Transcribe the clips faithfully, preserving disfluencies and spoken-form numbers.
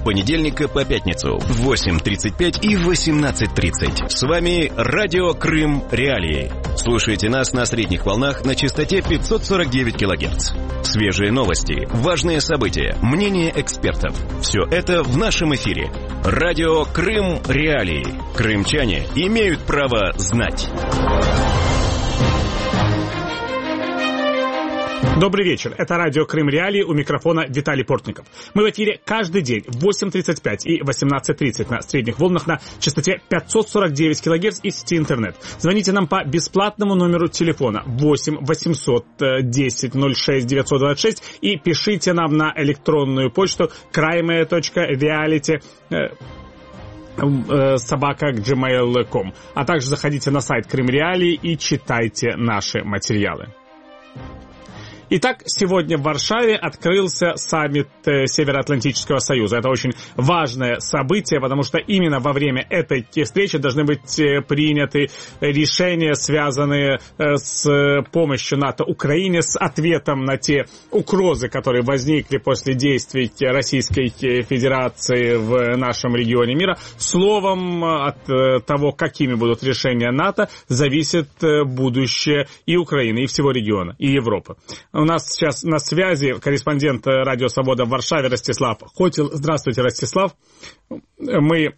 понедельника по пятницу в восемь тридцать пять и восемнадцать тридцать. С вами Радио Крым Реалии. Слушайте нас на средних волнах на частоте пятьсот сорок девять килогерц. Свежие новости, важные события, мнения экспертов. Все это в нашем эфире. Радио Крым Реалии. Крымчане имеют право знать. Добрый вечер. Это радио Крым Реалии, у микрофона Виталий Портников. Мы в эфире каждый день в восемь тридцать пять и восемнадцать тридцать на средних волнах на частоте пятьсот сорок девять килогерц и сети интернет. Звоните нам по бесплатному номеру телефона восемь восемьсот десять ноль шесть девятьсот двадцать шесть и пишите нам на электронную почту крайме точка реалити собака джи мейл точка ком. А также заходите на сайт Крым Реалии и читайте наши материалы. Итак, сегодня в Варшаве открылся саммит Североатлантического союза. Это очень важное событие, потому что именно во время этой встречи должны быть приняты решения, связанные с помощью НАТО Украине, с ответом на те угрозы, которые возникли после действий Российской Федерации в нашем регионе мира. Словом, от того, какими будут решения НАТО, зависит будущее и Украины, и всего региона, и Европы. У нас сейчас на связи корреспондент Радио Свобода в Варшаве Ростислав Хотил. Здравствуйте, Ростислав. Мы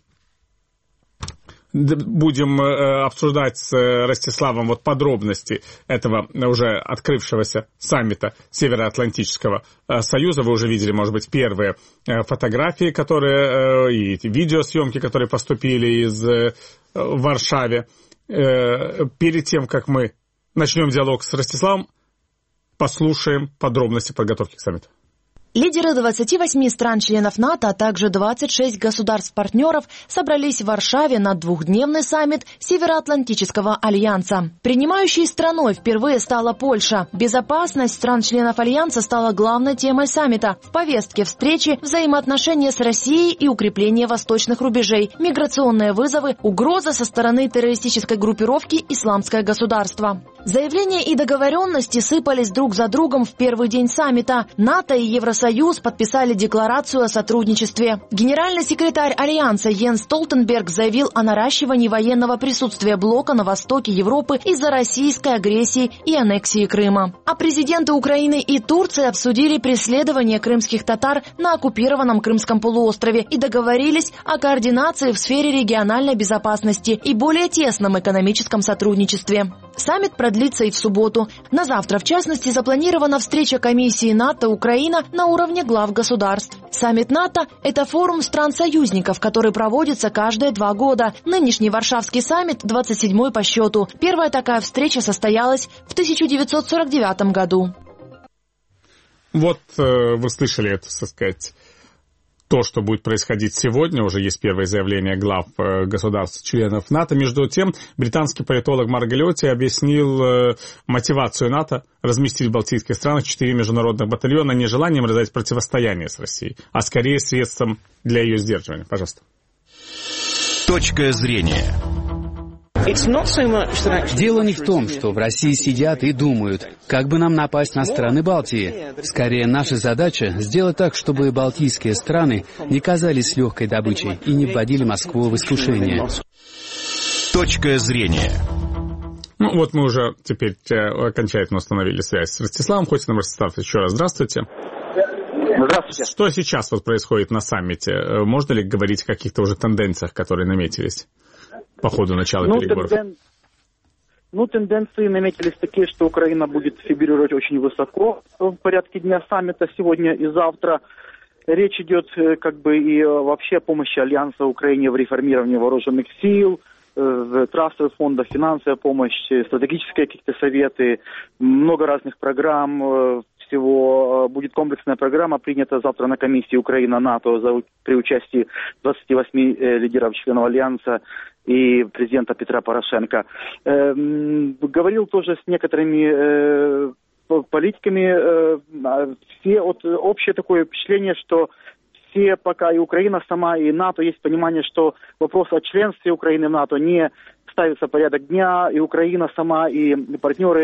будем обсуждать с Ростиславом вот подробности этого уже открывшегося саммита Североатлантического союза. Вы уже видели, может быть, первые фотографии, которые и видеосъемки, которые поступили из Варшавы. Перед тем, как мы начнем диалог с Ростиславом, послушаем подробности подготовки к саммиту. Лидеры двадцати восьми стран-членов НАТО, а также двадцать шесть государств-партнеров собрались в Варшаве на двухдневный саммит Североатлантического альянса. Принимающей страной впервые стала Польша. Безопасность стран-членов альянса стала главной темой саммита. В повестке встречи взаимоотношения с Россией и укрепление восточных рубежей, миграционные вызовы, угроза со стороны террористической группировки «Исламское государство». Заявления и договоренности сыпались друг за другом в первый день саммита. НАТО и Евросоюз подписали декларацию о сотрудничестве. Генеральный секретарь Альянса Йенс Столтенберг заявил о наращивании военного присутствия блока на востоке Европы из-за российской агрессии и аннексии Крыма. А президенты Украины и Турции обсудили преследование крымских татар на оккупированном Крымском полуострове и договорились о координации в сфере региональной безопасности и более тесном экономическом сотрудничестве. Саммит продлится и в субботу. На завтра, в частности, запланирована встреча комиссии НАТО-Украина на уровне глав государств. Саммит НАТО – это форум стран-союзников, который проводится каждые два года. Нынешний Варшавский саммит – двадцать седьмой по счету. Первая такая встреча состоялась в тысяча девятьсот сорок девятом году. Вот э, вы слышали это, так сказать, то, что будет происходить сегодня. Уже есть первые заявления глав э, государств-членов НАТО. Между тем, британский политолог Марголетти объяснил э, мотивацию НАТО разместить в балтийских странах четыре международных батальона не желанием развязать противостояние с Россией, а скорее средством для ее сдерживания. Пожалуйста. Точка зрения. Дело не в том, что в России сидят и думают, как бы нам напасть на страны Балтии. Скорее, наша задача — сделать так, чтобы балтийские страны не казались легкой добычей и не вводили Москву в искушение. Точка зрения. Ну вот мы уже теперь окончательно установили связь с Ростиславом Хотиным. Ростислав, еще раз здравствуйте. Здравствуйте. Что сейчас вот происходит на саммите? Можно ли говорить о каких-то уже тенденциях, которые наметились по ходу начала ну, переговоров? Тенден... Ну, тенденции наметились такие, что Украина будет фигурировать очень высоко в порядке дня саммита сегодня и завтра. Речь идет как бы и вообще о помощи Альянса Украине в реформировании вооруженных сил, трастовых фондов, финансовая помощь, стратегические какие-то советы, много разных программ. Всего будет комплексная программа, принята завтра на комиссии Украина-НАТО при участии двадцати восьми э, лидеров членов Альянса и президента Петра Порошенко. Э, говорил тоже с некоторыми э, политиками. Э, все от, общее такое впечатление, что все пока и Украина сама, и НАТО есть понимание, что вопрос о членстве Украины в НАТО не ставится в порядок дня, и Украина сама, и партнеры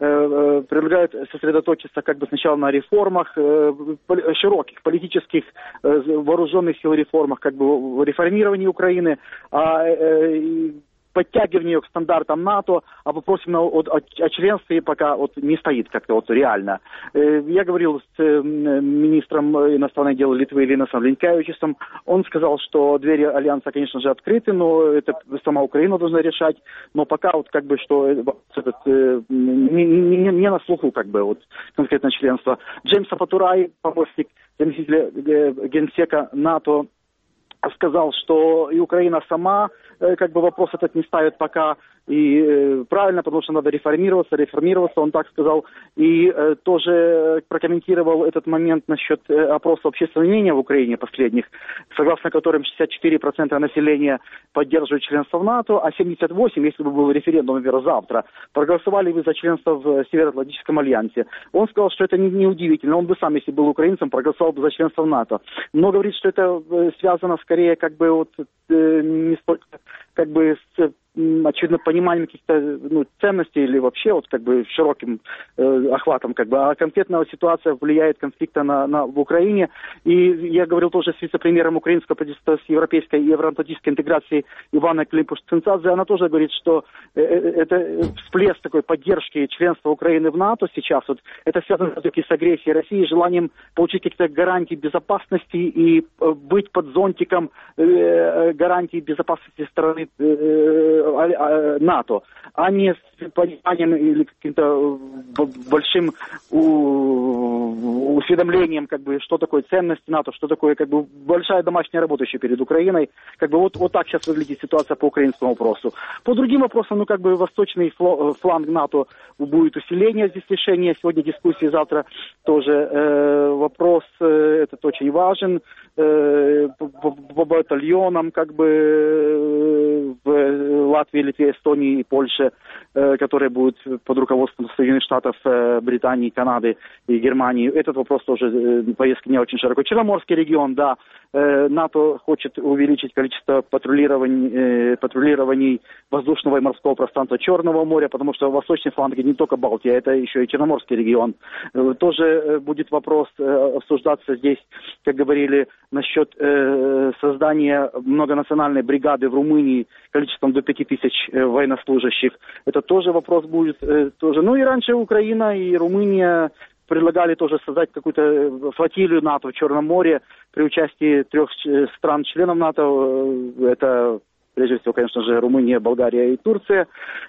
предлагают сосредоточиться как бы сначала на реформах, широких политических вооруженных сил реформах, как бы реформировании Украины, а подтягивание к стандартам НАТО, а вопрос именно о, о, о членстве пока вот не стоит как-то вот реально. Я говорил с министром иностранных дел Литвы Линасом Линкевичем. Он сказал, что двери Альянса, конечно же, открыты, но это сама Украина должна решать. Но пока вот как бы что этот, не, не, не на слуху как бы вот конкретно членство. Джеймс Апатурай, помощник заместителя генсека НАТО, сказал, что и Украина сама как бы вопрос этот не ставит пока, и э, правильно, потому что надо реформироваться, реформироваться, он так сказал, и э, тоже прокомментировал этот момент насчет э, опроса общественного мнения в Украине последних, согласно которым шестьдесят четыре процента населения поддерживают членство в НАТО, а семьдесят восемь процентов, если бы был референдум, например, завтра, проголосовали бы за членство в Североатлантическом альянсе. Он сказал, что это не, не удивительно, он бы сам, если был украинцем, проголосовал бы за членство в НАТО. Но говорит, что это э, связано скорее как бы вот э, не столько как бы с очевидно, пониманием каких-то ну, ценностей или вообще вот как бы широким э, охватом, как бы, а конкретная ситуация влияет конфликта на, на, в Украине. И я говорил тоже с вице-премьером украинского правительства с европейской и евроатлантической интеграцией Иваной Климпуш-Цинцадзе. Она тоже говорит, что э, это всплеск такой поддержки членства Украины в НАТО сейчас, вот, это связано все-таки с агрессией России, желанием получить какие-то гарантии безопасности и э, быть под зонтиком э, гарантий безопасности стороны э, НАТО, а не с пониманием или каким-то большим усведомлением, как бы, что такое ценность НАТО, что такое, как бы, большая домашняя работа еще перед Украиной. Как бы вот, вот так сейчас выглядит ситуация по украинскому вопросу. По другим вопросам, ну, как бы, восточный фланг НАТО будет усиление здесь решения. Сегодня дискуссии, завтра тоже э, вопрос э, этот очень важен. Э, по, по батальонам, как бы, э, в Латвии, Литве, Эстонии и Польше, э, которые будут под руководством Соединенных Штатов, э, Британии, Канады и Германии. Этот вопрос тоже э, повестки не очень широко. Черноморский регион, да, э, НАТО хочет увеличить количество патрулирований, э, патрулирований воздушного и морского пространства Черного моря, потому что восточный фланг не только Балтия, это еще и Черноморский регион. Э, тоже э, будет вопрос э, обсуждаться здесь, как говорили, насчет э, создания многонациональной бригады в Румынии количеством до пяти тысяч э, военнослужащих. Это тоже вопрос будет. Э, тоже. Ну и раньше Украина и Румыния предлагали тоже создать какую-то флотилию НАТО в Черном море при участии трех стран-членов НАТО. Это, прежде всего, конечно же, Румыния, Болгария и Турция.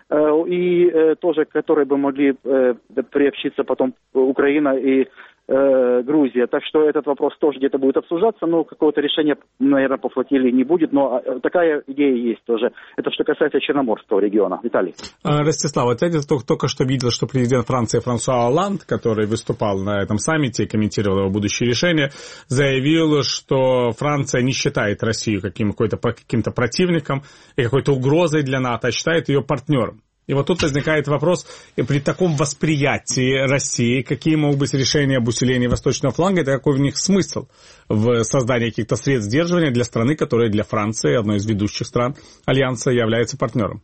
И тоже, которые бы могли приобщиться потом Украина и Грузия. Так что этот вопрос тоже где-то будет обсуждаться, но какого-то решения, наверное, по флотилии не будет, но такая идея есть тоже. Это что касается Черноморского региона. Виталий. Ростислав, вот я только, только что видел, что президент Франции Франсуа Олланд, который выступал на этом саммите и комментировал его будущее решение, заявил, что Франция не считает Россию каким, какой-то, каким-то противником и какой-то угрозой для НАТО, а считает ее партнером. И вот тут возникает вопрос, при таком восприятии России, какие могут быть решения об усилении восточного фланга, это какой в них смысл в создании каких-то средств сдерживания для страны, которая для Франции, одной из ведущих стран Альянса, является партнером?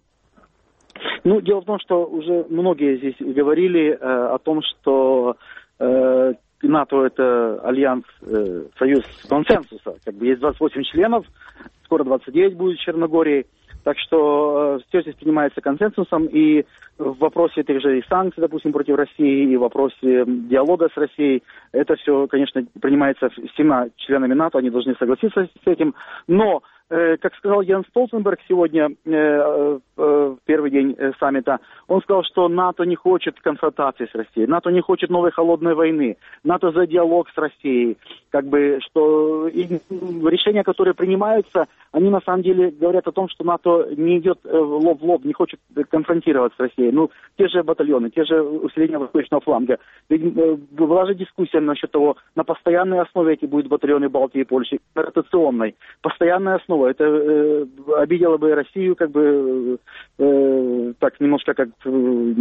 Ну, дело в том, что уже многие здесь говорили э, о том, что э, НАТО это альянс, э, союз консенсуса. Как бы есть двадцать восемь членов, скоро двадцать девять будет в Черногории. Так что э, все здесь принимается консенсусом, и в вопросе этих же и санкций, допустим, против России, и в вопросе диалога с Россией, это все, конечно, принимается всеми членами НАТО, они должны согласиться с этим, но, э, как сказал Йенс Столтенберг сегодня, э, э, в первый день э, саммита, он сказал, что НАТО не хочет конфронтации с Россией, НАТО не хочет новой холодной войны, НАТО за диалог с Россией, как бы, что и решения, которые принимаются, они на самом деле говорят о том, что НАТО не идет лоб в лоб, не хочет конфронтировать с Россией. Ну, те же батальоны, те же усиления восточного фланга. Ведь была же дискуссия насчет того, на постоянной основе эти будут батальоны Балтии и Польши, на ротационной. Постоянная основа. Это э, обидело бы Россию, как бы, э, так немножко как э,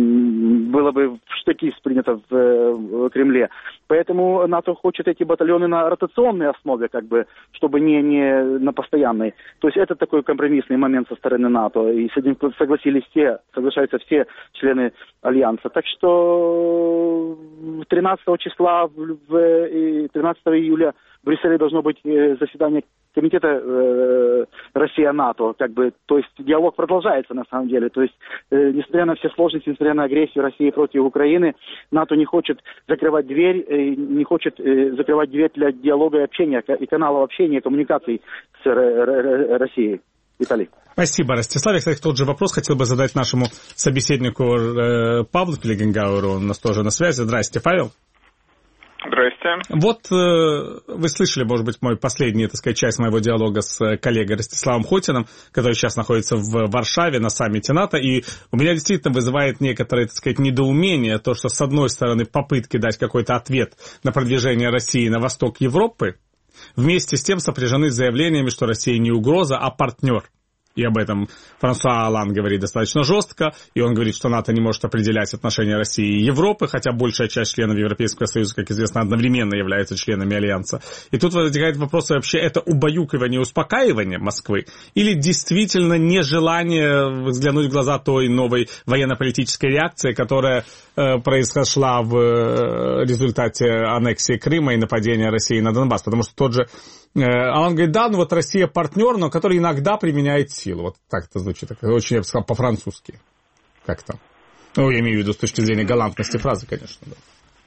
было бы в штыки принято в, э, в Кремле. Поэтому НАТО хочет эти батальоны на на ротационной основе, как бы, чтобы не, не на постоянной. То есть это такой компромиссный момент со стороны НАТО. И с этим согласились все, соглашаются все члены Альянса. Так что тринадцатого числа, в, тринадцатого июля в Брюсселе должно быть заседание комитета э, Россия-НАТО, как бы, то есть диалог продолжается на самом деле, то есть э, несмотря на все сложности, несмотря на агрессию России против Украины, НАТО не хочет закрывать дверь, э, не хочет э, закрывать дверь для диалога и общения, и каналов общения, коммуникаций с э, э, Россией. Виталий. Спасибо, Ростислав. Я, кстати, тот же вопрос хотел бы задать нашему собеседнику э, Павлу Фельгенгауэру, он у нас тоже на связи. Здрасте, Павел. Здрасте. Вот э, вы слышали, может быть, мой последний, так сказать, часть моего диалога с коллегой Ростиславом Хотиным, который сейчас находится в Варшаве на саммите НАТО, и у меня действительно вызывает некоторое, так сказать, недоумение то, что, с одной стороны, попытки дать какой-то ответ на продвижение России на восток Европы, вместе с тем сопряжены с заявлениями, что Россия не угроза, а партнер. И об этом Франсуа Олланд говорит достаточно жестко, и он говорит, что НАТО не может определять отношения России и Европы, хотя большая часть членов Европейского Союза, как известно, одновременно являются членами Альянса. И тут возникает вопрос, вообще это убаюкивание, успокаивание Москвы, или действительно нежелание взглянуть в глаза той новой военно-политической реакции, которая э, произошла в э, результате аннексии Крыма и нападения России на Донбасс, потому что тот же А он говорит, да, ну вот Россия партнер, но который иногда применяет силу. Вот так это звучит. Очень, я бы сказал, по-французски. Как-то. Ну, я имею в виду с точки зрения галантности фразы, конечно, да.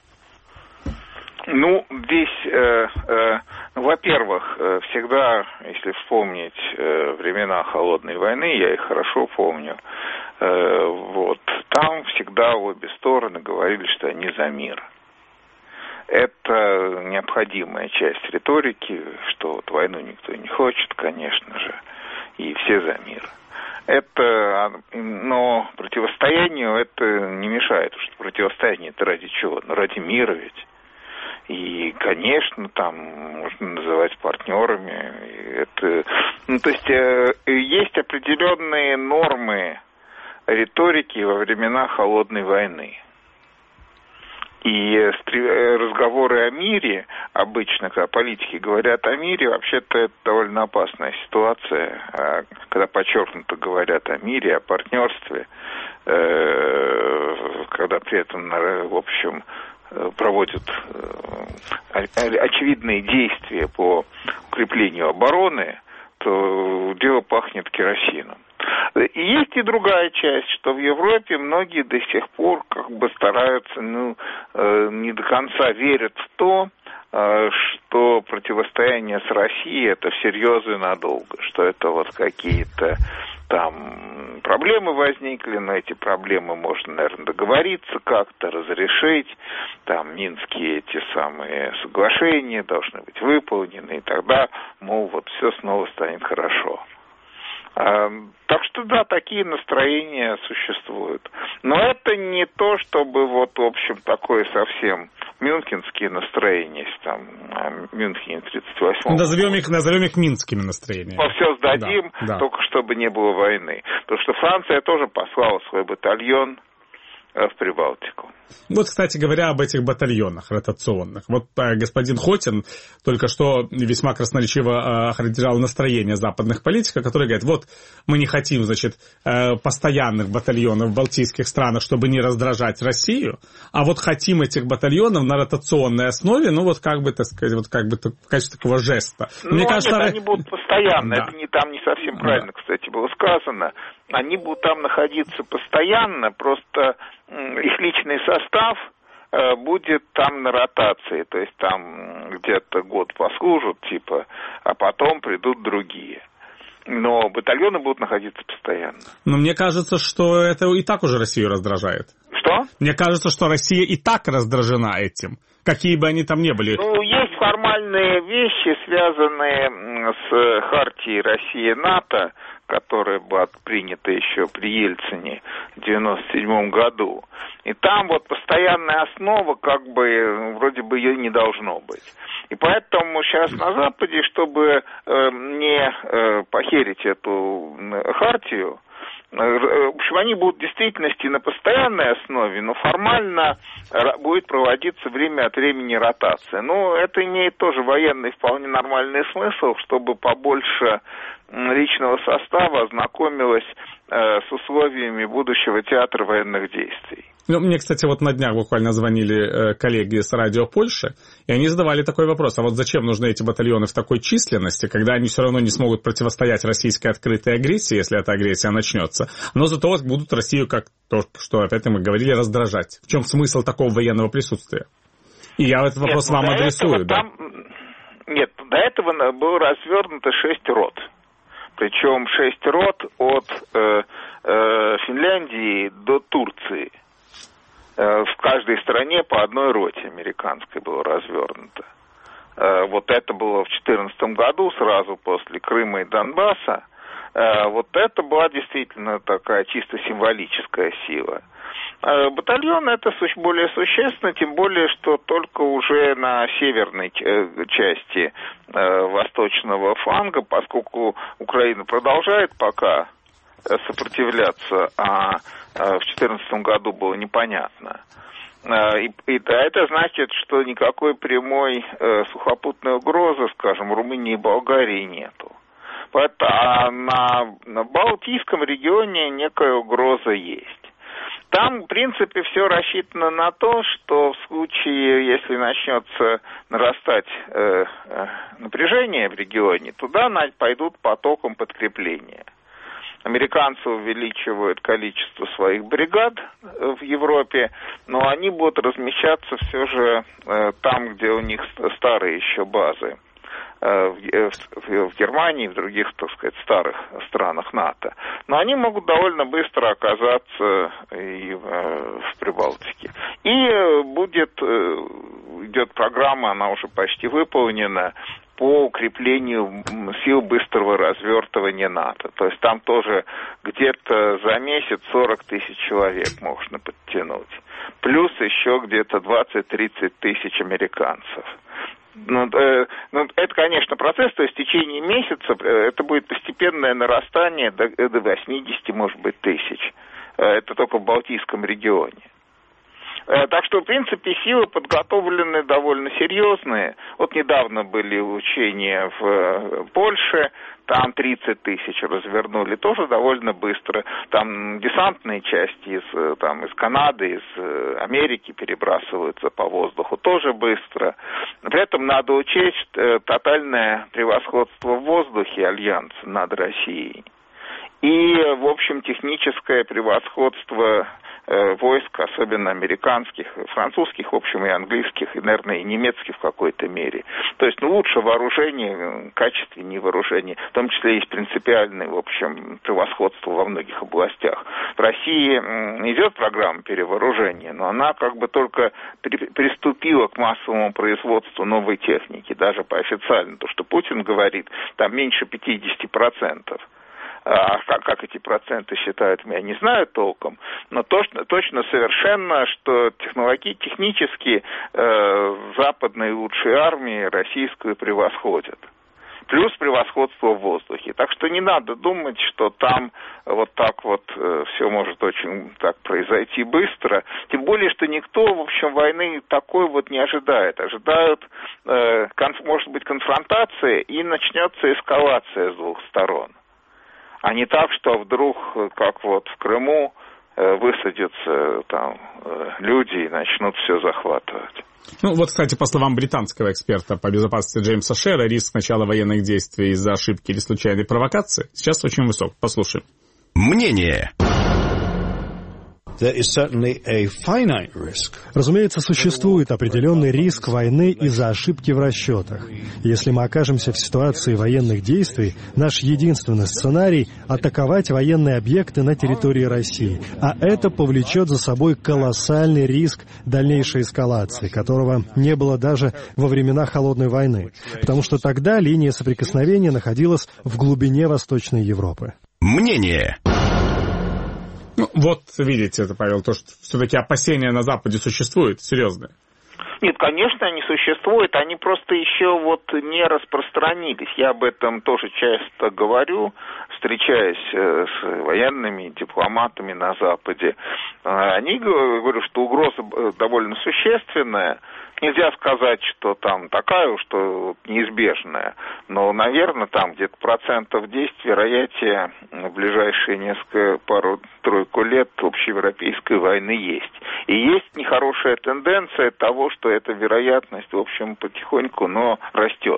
Ну, здесь, э, э, во-первых, э, всегда, если вспомнить э, времена Холодной войны, я их хорошо помню, э, вот, там всегда обе стороны говорили, что они за мир. Это необходимая часть риторики, что вот войну никто не хочет, конечно же, и все за мир. Это, но противостоянию это не мешает, потому что противостояние это ради чего? Ну, ради мира ведь. И, конечно, там можно называть партнерами. Это, ну, то есть есть определенные нормы риторики во времена Холодной войны. И разговоры о мире, обычно, когда политики говорят о мире, вообще-то это довольно опасная ситуация, когда подчеркнуто говорят о мире, о партнерстве, когда при этом, в общем, проводят очевидные действия по укреплению обороны, то дело пахнет керосином. И есть и другая часть, что в Европе многие до сих пор как бы стараются, ну, не до конца верят в то, что противостояние с Россией это всерьез и надолго, что это вот какие-то там проблемы возникли, но эти проблемы можно, наверное, договориться как-то, разрешить, там минские эти самые соглашения должны быть выполнены, и тогда, мол, вот все снова станет хорошо. Так что, да, такие настроения существуют. Но это не то, чтобы вот, в общем, такое совсем мюнхенские настроения, там, в Мюнхене тридцать восьмом. Назовем их, назовем их минскими настроениями. Мы все сдадим, да, да. Только чтобы не было войны. Потому что Франция тоже послала свой батальон в Прибалтику. Вот, кстати говоря, об этих батальонах ротационных. Вот э, господин Хотин только что весьма красноречиво э, охарактеризовал настроение западных политиков, которые говорят, вот мы не хотим, значит, э, постоянных батальонов в балтийских странах, чтобы не раздражать Россию, а вот хотим этих батальонов на ротационной основе, ну вот как бы, так сказать, вот как бы в качестве такого жеста. Ну, Мне кажется, нет, они будут постоянно, да. Это не, там не совсем правильно, да. Кстати, было сказано. Они будут там находиться постоянно, просто их личный состав э, будет там на ротации, то есть там где-то год послужат, типа, а потом придут другие. Но батальоны будут находиться постоянно. Но мне кажется, что это и так уже Россию раздражает. Что? Мне кажется, что Россия и так раздражена этим, какие бы они там ни были. Ну, есть формальные вещи, связанные с хартией России-НАТО, которая была принята еще при Ельцине в девяносто седьмом году. И там вот постоянная основа, как бы, вроде бы ее не должно быть. И поэтому сейчас на Западе, чтобы э, не э, похерить эту хартию, В общем, они будут в действительности на постоянной основе, но формально будет проводиться время от времени ротация. Но это имеет тоже военный вполне нормальный смысл, чтобы побольше личного состава ознакомилось э, с условиями будущего театра военных действий. Ну, мне, кстати, вот на днях буквально звонили э, коллеги с радио Польши, и они задавали такой вопрос, а вот зачем нужны эти батальоны в такой численности, когда они все равно не смогут противостоять российской открытой агрессии, если эта агрессия начнется, но зато вот будут Россию, как то, что опять мы говорили, раздражать. В чем смысл такого военного присутствия? И я этот вопрос Нет, вам адресую. Да? Там... Нет, до этого было развернуто шесть рот. Причем шесть рот от э, э, Финляндии до Турции. Э, в каждой стране по одной роте американской было развернуто. Э, вот это было в две тысячи четырнадцатом году, сразу после Крыма и Донбасса. Э, вот это была действительно такая чисто символическая сила. Э, батальон это более существенно, тем более, что только уже на северной э, части э, восточного фланга, поскольку Украина продолжает пока сопротивляться, а э, в две тысячи четырнадцатом году было непонятно. И, и это значит, что никакой прямой э, сухопутной угрозы, скажем, Румынии и Болгарии нету. Поэтому, а на, на Балтийском регионе некая угроза есть. Там, в принципе, все рассчитано на то, что в случае, если начнется нарастать э, э, напряжение в регионе, туда пойдут потоком подкрепления. Американцы увеличивают количество своих бригад в Европе, но они будут размещаться все же э, там, где у них старые еще базы. В, в, в Германии и в других, так сказать, старых странах НАТО. Но они могут довольно быстро оказаться и в, в Прибалтике. И будет, идет программа, она уже почти выполнена, по укреплению сил быстрого развертывания НАТО. То есть там тоже где-то за месяц сорок тысяч человек можно подтянуть. Плюс еще где-то двадцать-тридцать тысяч американцев. Ну, э, ну, это, конечно, процесс, то есть в течение месяца э, это будет постепенное нарастание до, до восьмидесяти, может быть, тысяч. Э, это только в Балтийском регионе. Э, так что, в принципе, силы подготовлены довольно серьезные. Вот недавно были учения в э, Польше, там тридцать тысяч развернули, тоже довольно быстро. Там десантные части из, там, из Канады, из Америки перебрасываются по воздуху, тоже быстро. При этом надо учесть э, тотальное превосходство в воздухе Альянса над Россией. И, в общем, техническое превосходство э, войск, особенно американских, французских, в общем, и английских, и, наверное, и немецких в какой-то мере. То есть, ну, лучше вооружение, качественнее вооружение. В том числе есть принципиальное, в общем, превосходство во многих областях. В России м, идет программа перевооружения, но она как бы только при, приступила к массовому производству новой техники, даже по официальному. То, что Путин говорит, там меньше пятьдесят процентов. А как, как эти проценты считают, я не знаю толком, но точно, точно совершенно, что технологии, технически э, западные лучшие армии российскую превосходят. Плюс превосходство в воздухе. Так что не надо думать, что там вот так вот э, все может очень так произойти быстро. Тем более, что никто, в общем, войны такой вот не ожидает. Ожидают, э, конф, может быть, конфронтация, и начнется эскалация с двух сторон. А не так, что вдруг, как вот в Крыму, высадятся там люди и начнут все захватывать. Ну вот, кстати, по словам британского эксперта по безопасности Джеймса Шера, риск начала военных действий из-за ошибки или случайной провокации сейчас очень высок. Послушаем. Мнение. Разумеется, существует определенный риск войны из-за ошибки в расчетах. Если мы окажемся в ситуации военных действий, наш единственный сценарий — атаковать военные объекты на территории России. А это повлечет за собой колоссальный риск дальнейшей эскалации, которого не было даже во времена Холодной войны. Потому что тогда линия соприкосновения находилась в глубине Восточной Европы. Мнение. Ну, вот видите, это, Павел, то, что все-таки опасения на Западе существуют, серьезные. Нет, конечно, они существуют, они просто еще вот не распространились. Я об этом тоже часто говорю, встречаясь с военными, дипломатами на Западе, они говорят, что угроза довольно существенная. Нельзя сказать, что там такая уж, что неизбежная, но, наверное, там где-то процентов десять вероятия в ближайшие несколько, пару-тройку лет общеевропейской войны есть. И есть нехорошая тенденция того, что эта вероятность, в общем, потихоньку, но растет,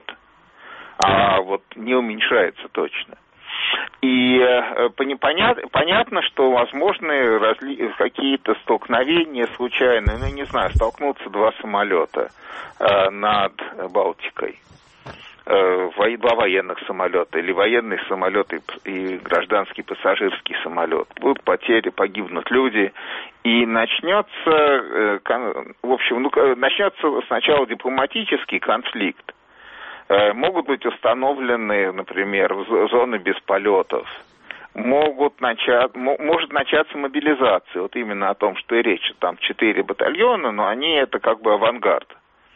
а вот не уменьшается точно. И понятно, понятно, что возможны разли... какие-то столкновения случайные, ну, не знаю, столкнутся два самолета э, над Балтикой, э, два военных самолета, или военный самолет и, и гражданский пассажирский самолет. Будут потери, погибнут люди, и начнется, э, кон... в общем, ну, начнется сначала дипломатический конфликт. Могут быть установлены, например, зоны без полетов. Могут начать, может начаться мобилизация. Вот именно о том, что и речь. Там четыре батальона, но они это как бы авангард.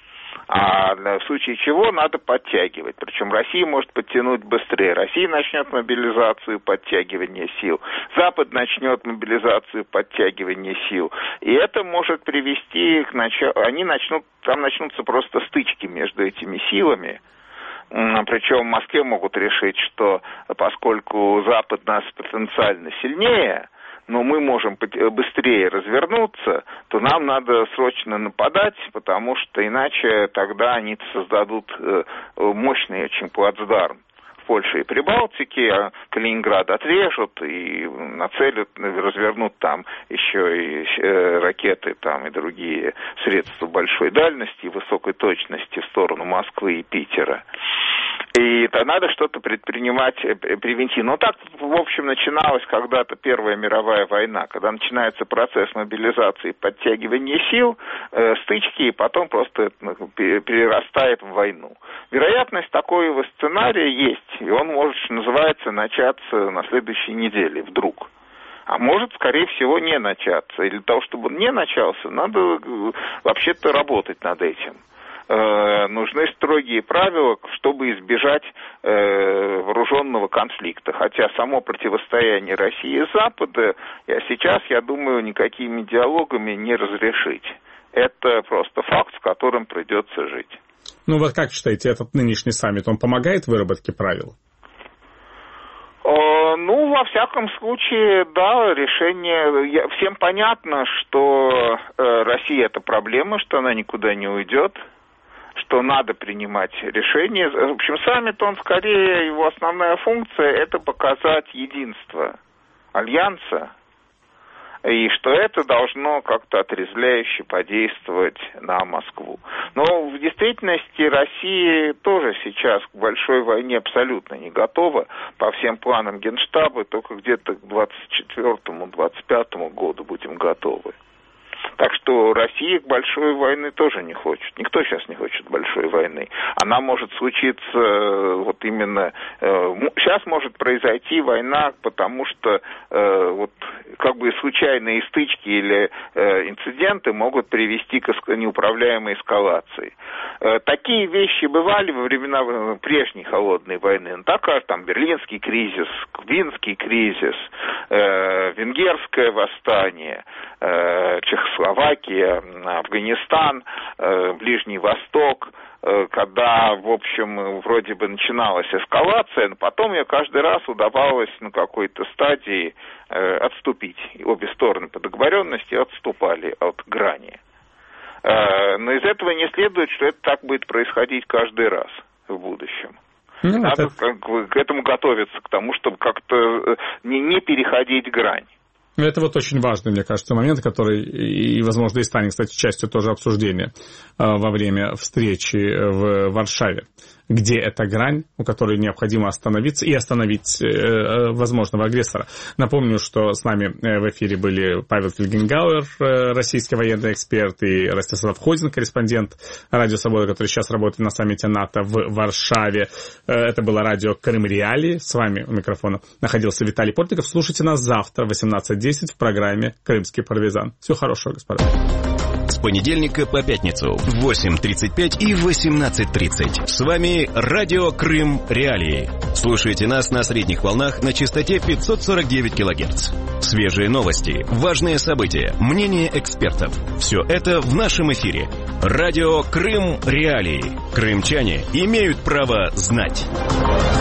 А в случае чего надо подтягивать. Причем Россия может подтянуть быстрее. Россия начнет мобилизацию, подтягивание сил. Запад начнет мобилизацию, подтягивание сил. И это может привести к началу... Они начнут... Там начнутся просто стычки между этими силами. Причем в Москве могут решить, что поскольку Запад нас потенциально сильнее, но мы можем быстрее развернуться, то нам надо срочно нападать, потому что иначе тогда они создадут мощный очень плацдарм в Польше и Прибалтике, а Калининград отрежут и нацелят, развернут там еще и ракеты там, и другие средства большой дальности и высокой точности в сторону Москвы и Питера. И то надо что-то предпринимать превентивно. Ну, так, в общем, начиналась когда-то Первая мировая война, когда начинается процесс мобилизации, подтягивания сил, э, стычки, и потом просто перерастает в войну. Вероятность такого сценария есть, и он может, что называется, начаться на следующей неделе вдруг. А может, скорее всего, не начаться. И для того, чтобы он не начался, надо вообще-то работать над этим. Нужны строгие правила, чтобы избежать э, вооруженного конфликта. Хотя само противостояние России и Запада сейчас, я думаю, никакими диалогами не разрешить. Это просто факт, с которым придется жить. Ну вот как считаете, этот нынешний саммит, он помогает в выработке правил? Ну, во всяком случае, да, решение... Всем понятно, что э, Россия – это проблема, что она никуда не уйдет, что надо принимать решения. В общем, саммит, он скорее, его основная функция – это показать единство Альянса, и что это должно как-то отрезвляюще подействовать на Москву. Но в действительности Россия тоже сейчас к большой войне абсолютно не готова. По всем планам Генштаба только где-то к двадцать четвёртому — двадцать пятому году будем готовы. Так что Россия к большой войне тоже не хочет. Никто сейчас не хочет большой войны. Она может случиться вот именно... Э, сейчас может произойти война, потому что э, вот как бы случайные стычки или э, инциденты могут привести к неуправляемой эскалации. Э, такие вещи бывали во времена прежней холодной войны. Ну, такая там Берлинский кризис, Кубинский кризис, э, Венгерское восстание, э, Чехословакия, Словакия, Афганистан, э, Ближний Восток, э, когда, в общем, вроде бы начиналась эскалация, но потом ее каждый раз удавалось на какой-то стадии э, отступить. И обе стороны по договоренности отступали от грани. Э, но из этого не следует, что это так будет происходить каждый раз в будущем. Ну, Надо это... как, к этому готовиться, к тому, чтобы как-то не, не переходить грань. Это вот очень важный, мне кажется, момент, который, и, возможно, и станет, кстати, частью тоже обсуждения во время встречи в Варшаве. Где эта грань, у которой необходимо остановиться и остановить э, возможного агрессора. Напомню, что с нами в эфире были Павел Фельгенгауэр, э, российский военный эксперт, и Ростислав Ходин, корреспондент Радио Свобода, который сейчас работает на саммите НАТО в Варшаве. Э, это было радио Крым Реалии. С вами у микрофона находился Виталий Портников. Слушайте нас завтра в восемнадцать десять в программе «Крымский партизан». Всего хорошего, господа. С понедельника по пятницу в восемь тридцать пять и восемнадцать тридцать. С вами Радио Крым Реалии. Слушайте нас на средних волнах на частоте пятьсот сорок девять килогерц. Свежие новости, важные события, мнения экспертов. Все это в нашем эфире. Радио Крым Реалии. Крымчане имеют право знать.